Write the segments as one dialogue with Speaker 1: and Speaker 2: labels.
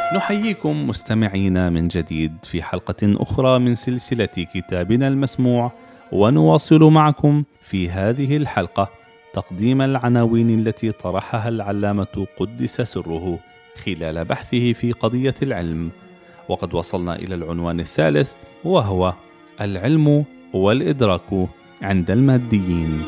Speaker 1: نحييكم مستمعينا من جديد في حلقة أخرى من سلسلة كتابنا المسموع، ونواصل معكم في هذه الحلقة تقديم العناوين التي طرحها العلامة قدس سره خلال بحثه في قضية العلم. وقد وصلنا إلى العنوان الثالث، وهو العلم والإدراك عند الماديين.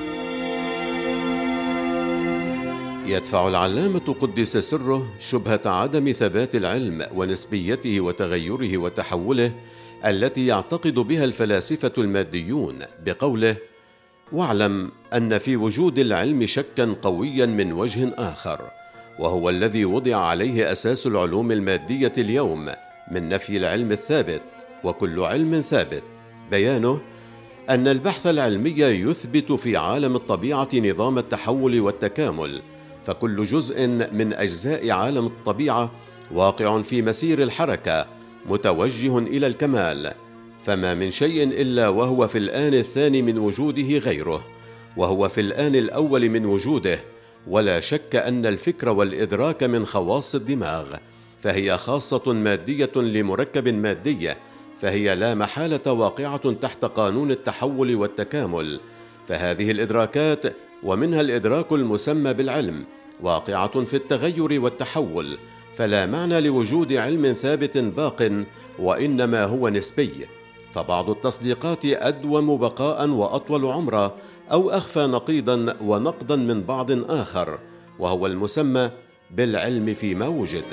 Speaker 2: يدفع العلامة قدس سره شبهة عدم ثبات العلم ونسبيته وتغيره وتحوله التي يعتقد بها الفلاسفة الماديون بقوله: واعلم أن في وجود العلم شكا قويا من وجه آخر، وهو الذي وضع عليه أساس العلوم المادية اليوم من نفي العلم الثابت، وكل علم ثابت. بيانه أن البحث العلمي يثبت في عالم الطبيعة نظام التحول والتكامل، فكل جزء من أجزاء عالم الطبيعة واقع في مسير الحركة متوجه إلى الكمال، فما من شيء إلا وهو في الآن الثاني من وجوده غيره، وهو في الآن الأول من وجوده. ولا شك أن الفكر والإدراك من خواص الدماغ، فهي خاصة مادية لمركب مادي، فهي لا محالة واقعة تحت قانون التحول والتكامل. فهذه الإدراكات، ومنها الإدراك المسمى بالعلم، واقعة في التغير والتحول، فلا معنى لوجود علم ثابت باق، وإنما هو نسبي. فبعض التصديقات أدوم بقاء وأطول عمرا، أو أخفى نقيضا ونقضا من بعض آخر، وهو المسمى بالعلم فيما وجد.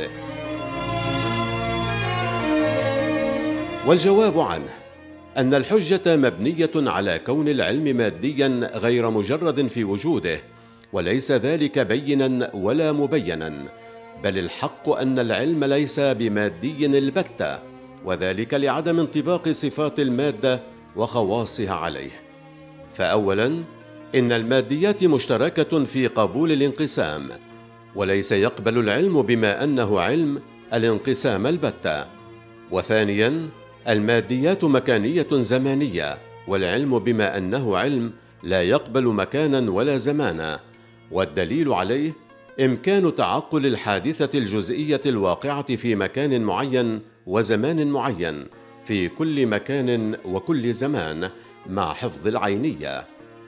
Speaker 2: والجواب عنه أن الحجة مبنية على كون العلم ماديا غير مجرد في وجوده، وليس ذلك بينا ولا مبينا، بل الحق أن العلم ليس بمادي البتة، وذلك لعدم انطباق صفات المادة وخواصها عليه. فأولا، إن الماديات مشتركة في قبول الانقسام، وليس يقبل العلم بما أنه علم الانقسام البتة. وثانيا، الماديات مكانية زمانية، والعلم بما أنه علم لا يقبل مكانا ولا زمانا. والدليل عليه إمكان تعقل الحادثة الجزئية الواقعة في مكان معين وزمان معين، في كل مكان وكل زمان، مع حفظ العينية.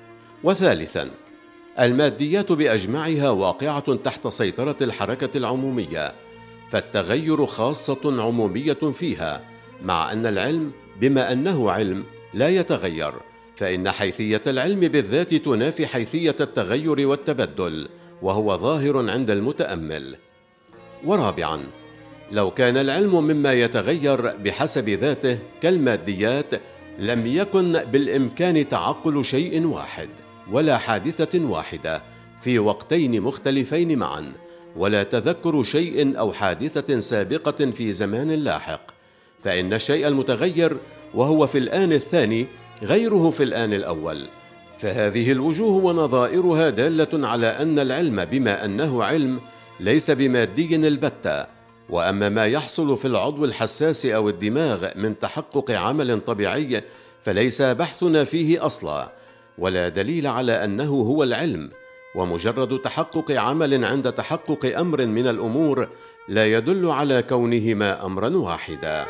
Speaker 2: وثالثا، الماديات بأجمعها واقعة تحت سيطرة الحركة العمومية، فالتغير خاصة عمومية فيها، مع أن العلم بما أنه علم لا يتغير، فإن حيثية العلم بالذات تنافي حيثية التغير والتبدل، وهو ظاهر عند المتأمل. ورابعا، لو كان العلم مما يتغير بحسب ذاته كالماديات، لم يكن بالإمكان تعقل شيء واحد ولا حادثة واحدة في وقتين مختلفين معا، ولا تذكر شيء أو حادثة سابقة في زمان لاحق، فإن الشيء المتغير وهو في الآن الثاني غيره في الآن الأول. فهذه الوجوه ونظائرها دالة على أن العلم بما أنه علم ليس بمادي البتة. وأما ما يحصل في العضو الحساس أو الدماغ من تحقق عمل طبيعي، فليس بحثنا فيه أصلا، ولا دليل على أنه هو العلم، ومجرد تحقق عمل عند تحقق أمر من الأمور لا يدل على كونهما أمرا واحدا.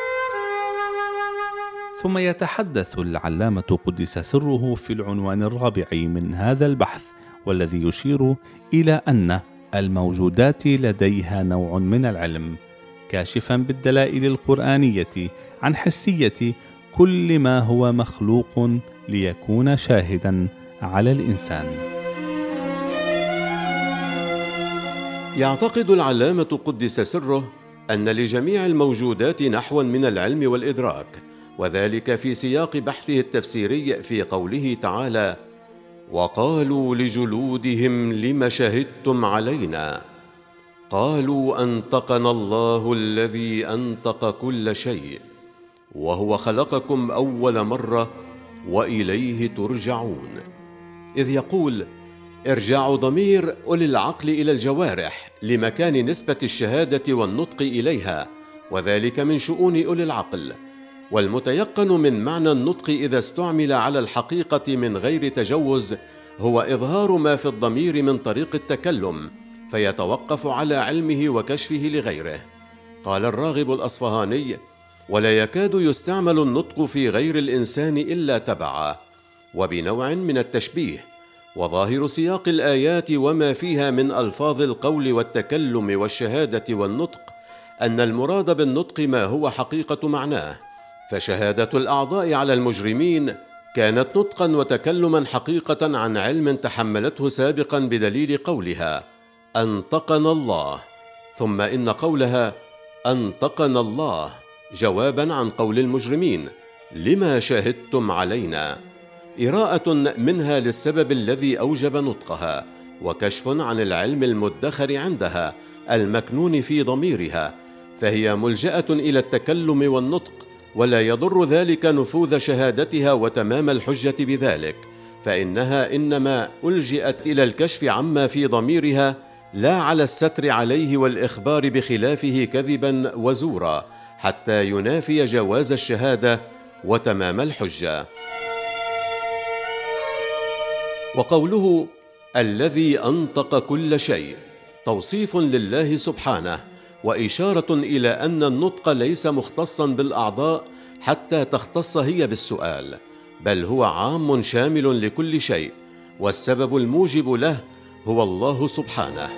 Speaker 1: ثم يتحدث العلامة قدس سره في العنوان الرابع من هذا البحث، والذي يشير إلى أن الموجودات لديها نوع من العلم، كاشفا بالدلائل القرآنية عن حسية كل ما هو مخلوق ليكون شاهدا على الإنسان.
Speaker 2: يعتقد العلامة قدس سره أن لجميع الموجودات نحوا من العلم والإدراك، وذلك في سياق بحثه التفسيري في قوله تعالى: وقالوا لجلودهم لم شهدتم علينا قالوا أنطقنا الله الذي أنطق كل شيء وهو خلقكم أول مرة وإليه ترجعون. إذ يقول: إرجاع ضمير أولي العقل إلى الجوارح لمكان نسبة الشهادة والنطق إليها، وذلك من شؤون أولي العقل. والمتيقن من معنى النطق إذا استعمل على الحقيقة من غير تجوز هو إظهار ما في الضمير من طريق التكلم، فيتوقف على علمه وكشفه لغيره. قال الراغب الأصفهاني: ولا يكاد يستعمل النطق في غير الإنسان إلا تبعا، وبنوع من التشبيه. وظاهر سياق الآيات وما فيها من ألفاظ القول والتكلم والشهادة والنطق أن المراد بالنطق ما هو حقيقة معناه، فشهادة الأعضاء على المجرمين كانت نطقا وتكلما حقيقة عن علم تحملته سابقا بدليل قولها: أنطقنا الله، ثم إن قولها أنطقنا الله جوابا عن قول المجرمين: لما شهدتم علينا، إراءة منها للسبب الذي أوجب نطقها، وكشف عن العلم المدخر عندها المكنون في ضميرها، فهي ملجأة إلى التكلم والنطق، ولا يضر ذلك نفوذ شهادتها وتمام الحجة بذلك، فإنها إنما ألجأت إلى الكشف عما في ضميرها، لا على الستر عليه والإخبار بخلافه كذبا وزورا، حتى ينافي جواز الشهادة وتمام الحجة. وقوله الذي أنطق كل شيء توصيف لله سبحانه، وإشارة إلى أن النطق ليس مختصا بالأعضاء حتى تختص هي بالسؤال، بل هو عام شامل لكل شيء، والسبب الموجب له هو الله سبحانه.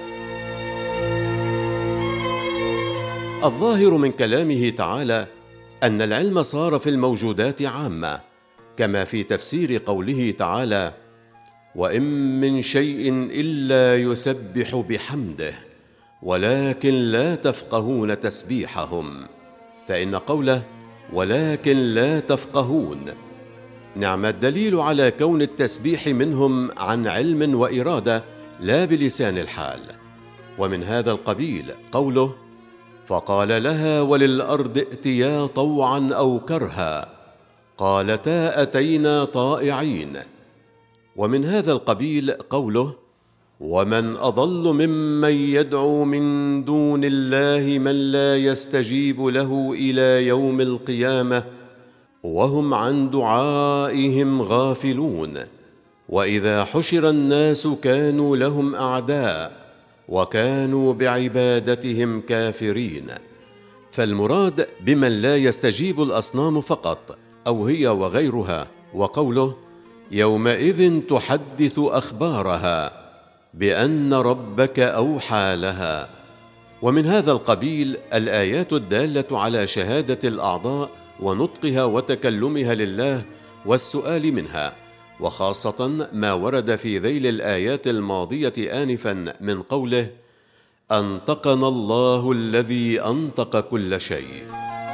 Speaker 2: الظاهر من كلامه تعالى أن العلم صار في الموجودات عامة، كما في تفسير قوله تعالى: وإن من شيء إلا يسبح بحمده ولكن لا تفقهون تسبيحهم، فإن قوله ولكن لا تفقهون نعم الدليل على كون التسبيح منهم عن علم وإرادة لا بلسان الحال. ومن هذا القبيل قوله: فقال لها وللأرض ائتيا طوعا أو كرها قالتا أتينا طائعين. ومن هذا القبيل قوله: ومن أضل ممن يدعو من دون الله من لا يستجيب له إلى يوم القيامة وهم عن دعائهم غافلون، وإذا حشر الناس كانوا لهم أعداء وكانوا بعبادتهم كافرين. فالمراد بمن لا يستجيب الأصنام فقط، أو هي وغيرها. وقوله: يومئذ تحدث أخبارها بأن ربك أوحى لها. ومن هذا القبيل الآيات الدالة على شهادة الأعضاء ونطقها وتكلمها لله والسؤال منها، وخاصة ما ورد في ذيل الآيات الماضية آنفا من قوله: أنطقنا الله الذي أنطق كل شيء.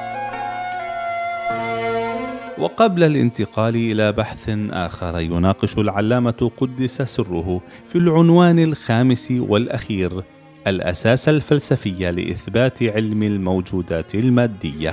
Speaker 1: وقبل الانتقال إلى بحث آخر يناقش العلامة قدس سره في العنوان الخامس والأخير الأساس الفلسفي لإثبات علم الموجودات المادية،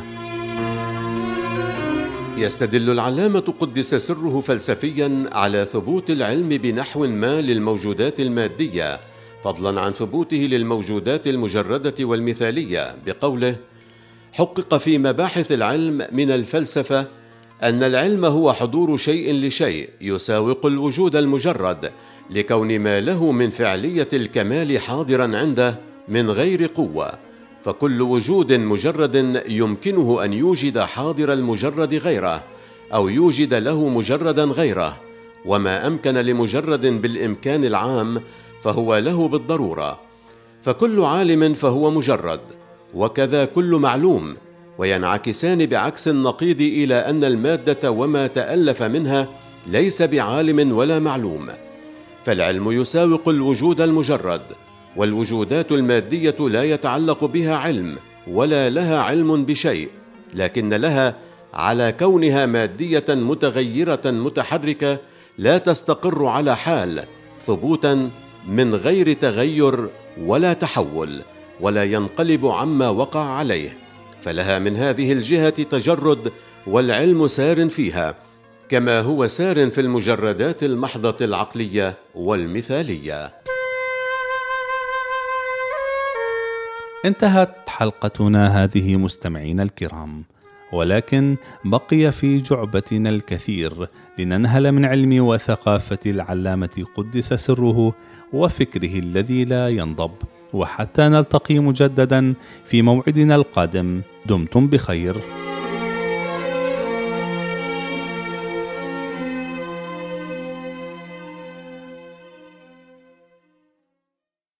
Speaker 2: يستدل العلامة قدس سره فلسفيا على ثبوت العلم بنحو ما للموجودات المادية، فضلا عن ثبوته للموجودات المجردة والمثالية، بقوله: حقق في مباحث العلم من الفلسفة أن العلم هو حضور شيء لشيء يساوق الوجود المجرد، لكون ما له من فعلية الكمال حاضرا عنده من غير قوة، فكل وجود مجرد يمكنه أن يوجد حاضر المجرد غيره، أو يوجد له مجردا غيره، وما أمكن لمجرد بالإمكان العام فهو له بالضرورة، فكل عالم فهو مجرد، وكذا كل معلوم، وينعكسان بعكس النقيض إلى أن المادة وما تألف منها ليس بعالم ولا معلوم، فالعلم يساوق الوجود المجرد، والوجودات المادية لا يتعلق بها علم ولا لها علم بشيء، لكن لها على كونها مادية متغيرة متحركة لا تستقر على حال ثبوتا من غير تغير ولا تحول، ولا ينقلب عما وقع عليه، فلها من هذه الجهة تجرد، والعلم سار فيها كما هو سار في المجردات المحضة العقلية والمثالية.
Speaker 1: انتهت حلقتنا هذه مستمعينا الكرام، ولكن بقي في جعبتنا الكثير لننهل من علم وثقافة العلامة قدس سره وفكره الذي لا ينضب، وحتى نلتقي مجددا في موعدنا القادم، دمتم بخير.